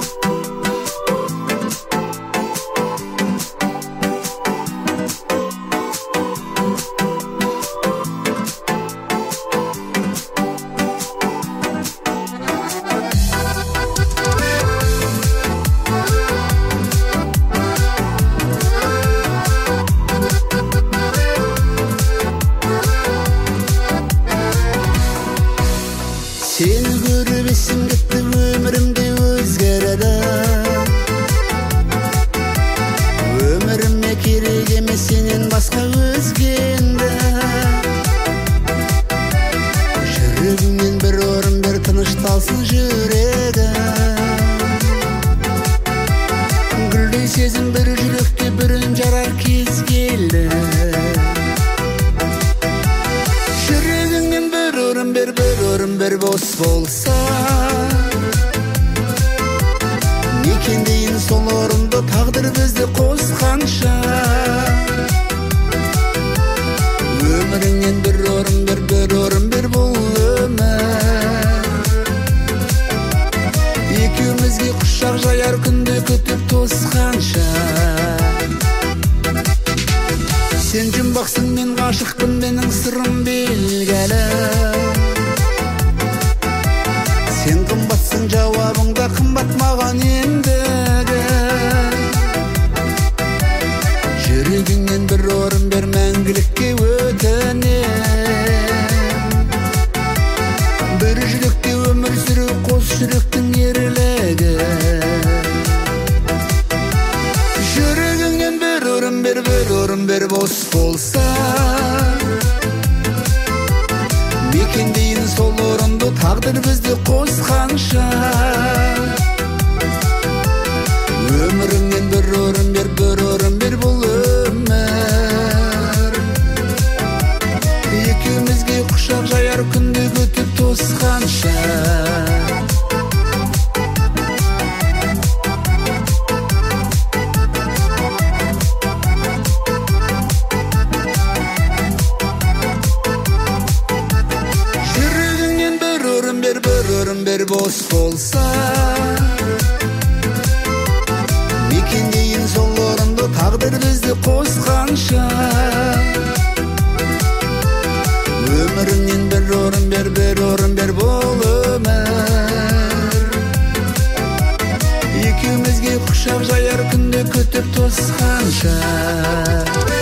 Seni görüp esim gitti, ömrümde özgeredi. Ömrüme kerek emes senden başka özgende. Жүрегіңнен bir орын бер, тынышталсын жүрегім. Гүлдей сезім bir жүректе, бірін жарар кез келді. Жүрегіңнен bir орын бер, бос болса. Мекендейін сол орынды, тағдыр бізді қосқанша. Өміріңнен bir орын бер бұл өмір. Екеумізге құшақ жаяр күнде күтіп тосқанша. Сен жұмбақсың, мен ғашықпын, менің сырым белгілі. Сен қымбатсың, жауабың да қымбат маған ендігі. Жүрегіңнен bir орын бер, мәңгілікке өтінем. Bir жүректе өмір сүру, қос жүректің ерлігі. Жүрегіңнен bir орын бер, бос болса. Мекендейін сол орынды, тағдыр бізді қосқанша. Өміріңнен bir орын бер бұл өмір. Екеумізге құшақ жаяр күнде күтіп тосқанша. Жүрегіңнен bir орын бер, бос болса. Мекендейін сол орынды, тағдыр бізді қосқанша. Өміріңнен bir орын бер бұл өмір. Екеумізге құшақ жаяр күнде күтіп тосқанша.